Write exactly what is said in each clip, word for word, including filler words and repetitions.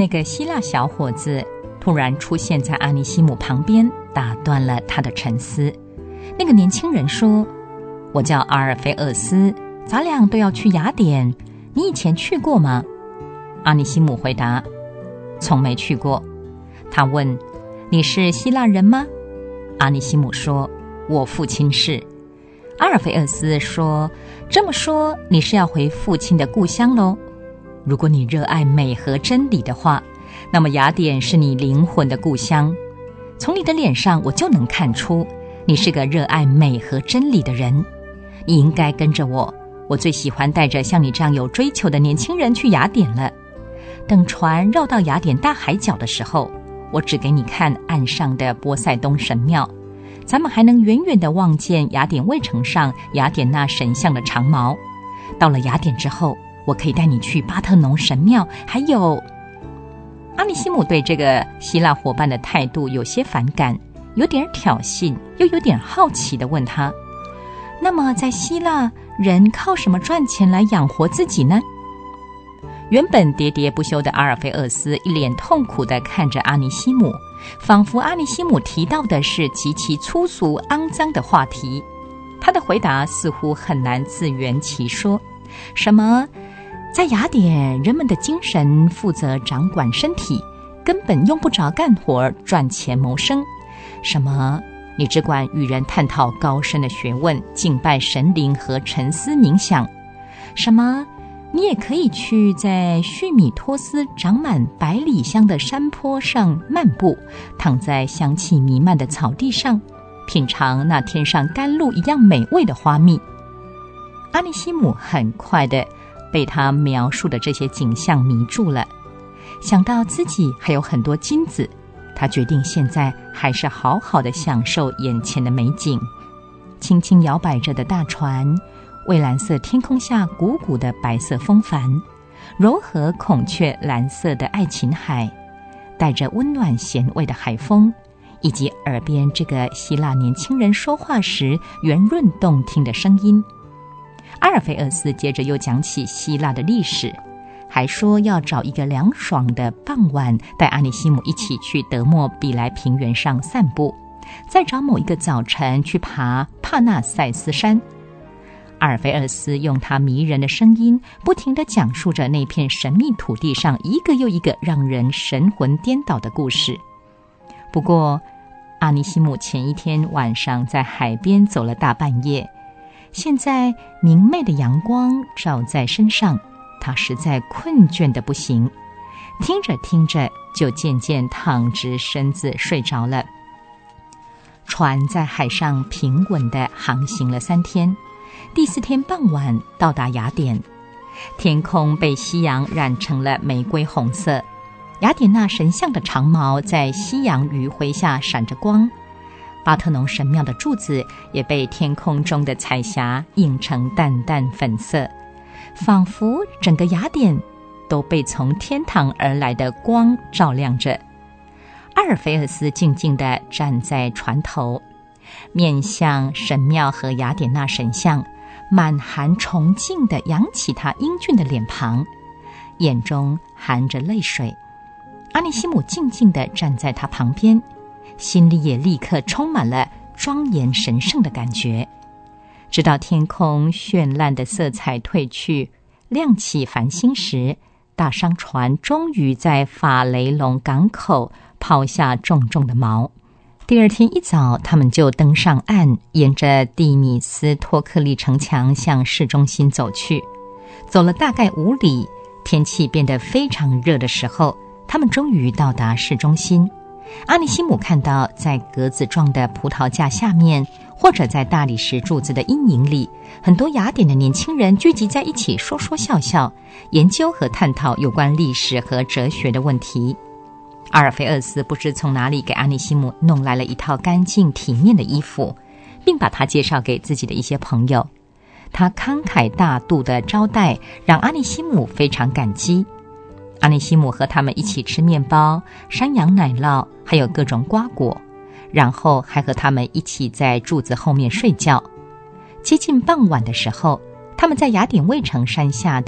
那个希腊小伙子突然出现在阿尼西姆旁边，打断了他的沉思。那个年轻人说：我叫阿尔菲厄斯，咱俩都要去雅典，你以前去过吗？阿尼西姆回答：从没去过。他问：你是希腊人吗？阿尼西姆说：我父亲是。阿尔菲厄斯说：这么说你是要回父亲的故乡喽？如果你热爱美和真理的话，那么雅典是你灵魂的故乡。从你的脸上我就能看出你是个热爱美和真理的人。你应该跟着我，我最喜欢带着像你这样有追求的年轻人去雅典了。等船绕到雅典大海角的时候，我指给你看岸上的波塞冬神庙，咱们还能远远地望见雅典卫城上雅典娜神像的长矛。到了雅典之后，我可以带你去巴特农神庙，还有……阿尼西姆对这个希腊伙伴的态度有些反感，有点挑衅，又有点好奇地问他：那么在希腊，人靠什么赚钱来养活自己呢？原本喋喋不休的阿尔菲厄斯一脸痛苦地看着阿尼西姆，仿佛阿尼西姆提到的是极其粗俗肮脏的话题。他的回答似乎很难自圆其说，什么在雅典人们的精神负责掌管身体，根本用不着干活赚钱谋生，什么你只管与人探讨高深的学问，敬拜神灵和沉思冥想，什么你也可以去在叙米托斯长满百里香的山坡上漫步，躺在香气弥漫的草地上，品尝那天上甘露一样美味的花蜜。阿尼西姆很快地被他描述的这些景象迷住了，想到自己还有很多金子，他决定现在还是好好地享受眼前的美景。轻轻摇摆着的大船，蔚蓝色天空下鼓鼓的白色风帆，柔和孔雀蓝色的爱琴海，带着温暖咸味的海风，以及耳边这个希腊年轻人说话时圆润动听的声音。阿尔菲厄斯接着又讲起希腊的历史，还说要找一个凉爽的傍晚，带阿尼西姆一起去德莫比莱平原上散步，再找某一个早晨去爬帕纳塞斯山。阿尔菲厄斯用他迷人的声音不停地讲述着那片神秘土地上一个又一个让人神魂颠倒的故事。不过阿尼西姆前一天晚上在海边走了大半夜，现在明媚的阳光照在身上，他实在困倦得不行，听着听着就渐渐躺直身子睡着了。船在海上平稳地航行了三天，第四天傍晚到达雅典，天空被夕阳染成了玫瑰红色，雅典娜神像的长矛在夕阳余晖下闪着光，巴特农神庙的柱子也被天空中的彩霞映成淡淡粉色，仿佛整个雅典都被从天堂而来的光照亮着。阿尔菲厄斯静静地站在船头，面向神庙和雅典娜神像，满含崇敬地扬起他英俊的脸庞，眼中含着泪水。阿尼西姆静静地站在他旁边，心里也立刻充满了庄严神圣的感觉。直到天空绚烂的色彩褪去，亮起繁星时，大商船终于在法雷隆港口抛下重重的锚。第二天一早，他们就登上岸，沿着蒂米斯托克利城墙向市中心走去。走了大概五里，天气变得非常热的时候，他们终于到达市中心。阿尼西姆看到在格子状的葡萄架下面，或者在大理石柱子的阴影里，很多雅典的年轻人聚集在一起，说说笑笑，研究和探讨有关历史和哲学的问题。阿尔菲厄斯不知从哪里给阿尼西姆弄来了一套干净体面的衣服，并把他介绍给自己的一些朋友。他慷慨大度的招待，让阿尼西姆非常感激。阿尼西姆和他们一起吃面包、山羊奶酪，还有各种瓜果，然后还和他们一起在柱子后面睡觉。接近傍晚的时候，他们在雅典卫城山下的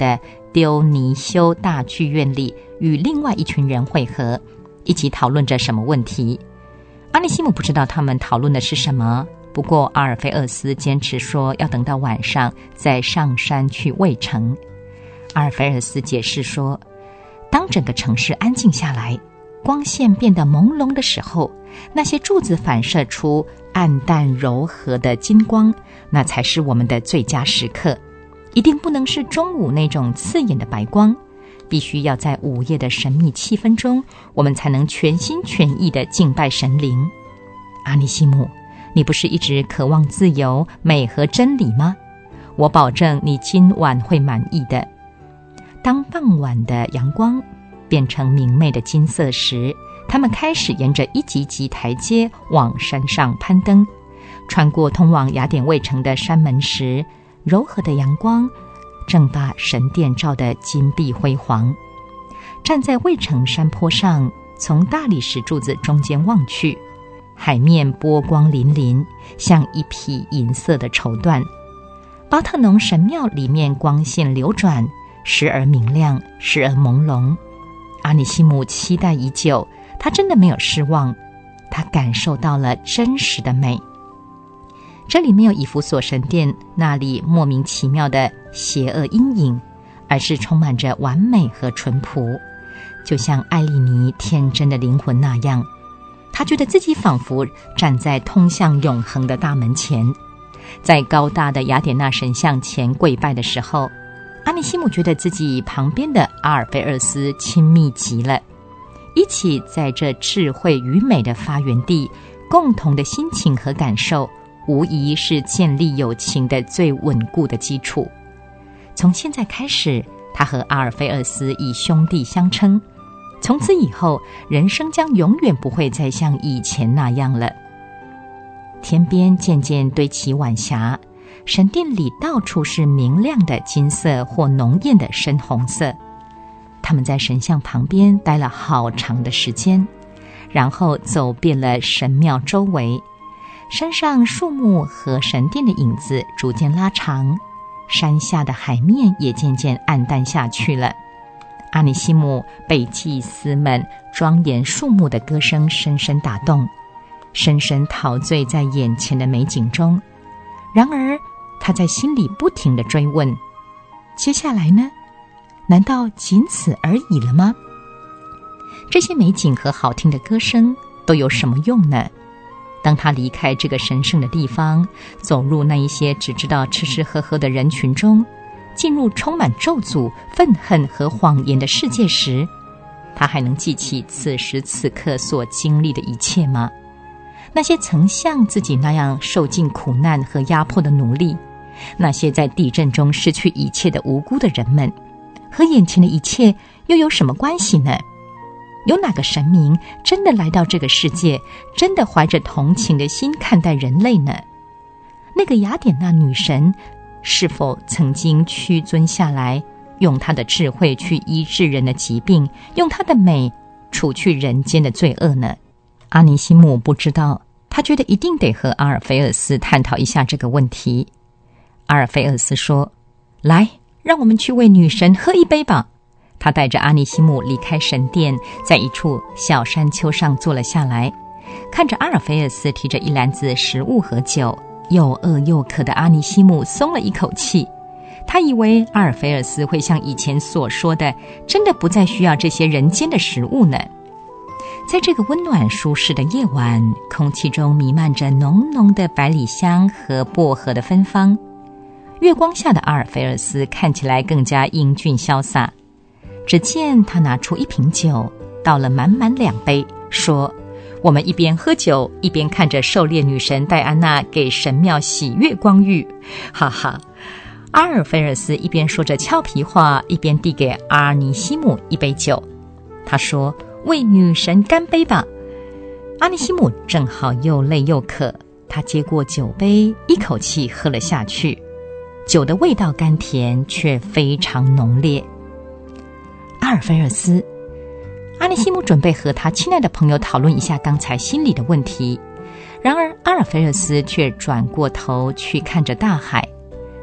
丢尼修大剧院里与另外一群人会合，一起讨论着什么问题。阿尼西姆不知道他们讨论的是什么，不过阿尔菲厄斯坚持说要等到晚上再上山去卫城。阿尔菲厄斯解释说，当整个城市安静下来，光线变得朦胧的时候，那些柱子反射出暗淡柔和的金光，那才是我们的最佳时刻。一定不能是中午那种刺眼的白光，必须要在午夜的神秘气氛中，我们才能全心全意地敬拜神灵。阿尼西姆，你不是一直渴望自由、美和真理吗？我保证你今晚会满意的。当傍晚的阳光变成明媚的金色时，他们开始沿着一级级台阶往山上攀登。穿过通往雅典卫城的山门时，柔和的阳光正把神殿照得金碧辉煌。站在卫城山坡上，从大理石柱子中间望去，海面波光粼粼，像一匹银色的绸缎。巴特农神庙里面光线流转，时而明亮，时而朦胧。阿尼西姆期待已久，他真的没有失望，他感受到了真实的美。这里没有以弗所神殿那里莫名其妙的邪恶阴影，而是充满着完美和淳朴，就像艾莉尼天真的灵魂那样。他觉得自己仿佛站在通向永恒的大门前。在高大的雅典娜神像前跪拜的时候，阿尼西姆觉得自己旁边的阿尔菲厄斯亲密极了，一起在这智慧与美的发源地，共同的心情和感受无疑是建立友情的最稳固的基础。从现在开始，他和阿尔菲厄斯以兄弟相称，从此以后，人生将永远不会再像以前那样了。天边渐渐堆起晚霞，神殿里到处是明亮的金色或浓艳的深红色。他们在神像旁边待了好长的时间，然后走遍了神庙周围。山上树木和神殿的影子逐渐拉长，山下的海面也渐渐暗淡下去了。阿尼西姆被祭司们庄严肃穆的歌声深深打动，深深陶醉在眼前的美景中。然而他在心里不停地追问，接下来呢？难道仅此而已了吗？这些美景和好听的歌声都有什么用呢？当他离开这个神圣的地方，走入那一些只知道吃吃喝喝的人群中，进入充满咒诅、愤恨和谎言的世界时，他还能记起此时此刻所经历的一切吗？那些曾像自己那样受尽苦难和压迫的奴隶，那些在地震中失去一切的无辜的人们，和眼前的一切又有什么关系呢？有哪个神明真的来到这个世界，真的怀着同情的心看待人类呢？那个雅典娜女神是否曾经屈尊下来，用她的智慧去医治人的疾病，用她的美除去人间的罪恶呢？阿尼西姆不知道，他觉得一定得和阿尔菲厄斯探讨一下这个问题。阿尔菲厄斯说，来，让我们去为女神喝一杯吧。他带着阿尼西姆离开神殿，在一处小山丘上坐了下来，看着阿尔菲厄斯提着一篮子食物和酒，又饿又渴的阿尼西姆松了一口气。他以为阿尔菲厄斯会像以前所说的，真的不再需要这些人间的食物呢。在这个温暖舒适的夜晚，空气中弥漫着浓浓的百里香和薄荷的芬芳。月光下的阿尔菲厄斯看起来更加英俊潇洒。只见他拿出一瓶酒，倒了满满两杯，说，我们一边喝酒，一边看着狩猎女神戴安娜给神庙洗月光浴，哈哈。阿尔菲厄斯一边说着俏皮话，一边递给阿尼西姆一杯酒。他说，为女神干杯吧。阿尼西姆正好又累又渴，他接过酒杯，一口气喝了下去。酒的味道甘甜，却非常浓烈。阿尔菲厄斯，阿尼西姆准备和他亲爱的朋友讨论一下刚才心里的问题，然而阿尔菲厄斯却转过头去看着大海，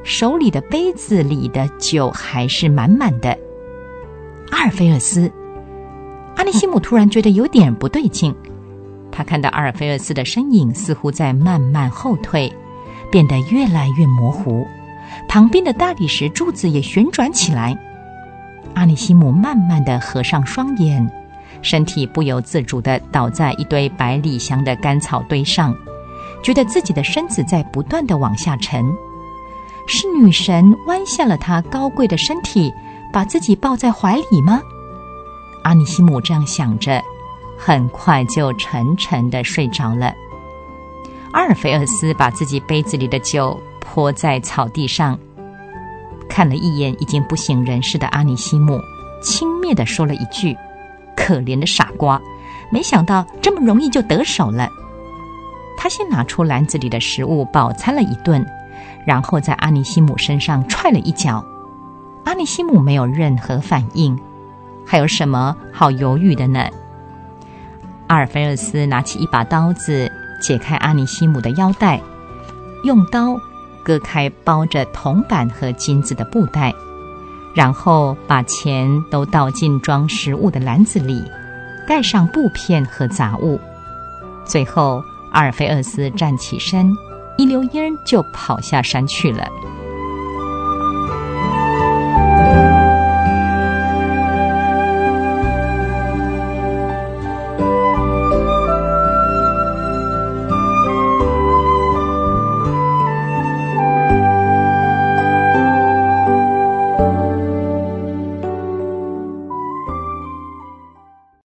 手里的杯子里的酒还是满满的。阿尔菲厄斯，阿尼西姆突然觉得有点不对劲，他看到阿尔菲厄斯的身影似乎在慢慢后退，变得越来越模糊，旁边的大理石柱子也旋转起来。阿尼西姆慢慢地合上双眼，身体不由自主地倒在一堆百里香的干草堆上，觉得自己的身子在不断地往下沉。是女神弯下了她高贵的身体，把自己抱在怀里吗？阿尼西姆这样想着，很快就沉沉地睡着了。阿尔菲厄斯把自己杯子里的酒泼在草地上，看了一眼已经不省人事的阿尼西姆，轻蔑地说了一句：可怜的傻瓜，没想到这么容易就得手了。他先拿出篮子里的食物饱餐了一顿，然后在阿尼西姆身上踹了一脚。阿尼西姆没有任何反应，还有什么好犹豫的呢？阿尔菲厄斯拿起一把刀子，解开阿尼西姆的腰带，用刀割开包着铜板和金子的布袋，然后把钱都倒进装食物的篮子里，盖上布片和杂物。最后阿尔菲厄斯站起身，一溜烟就跑下山去了。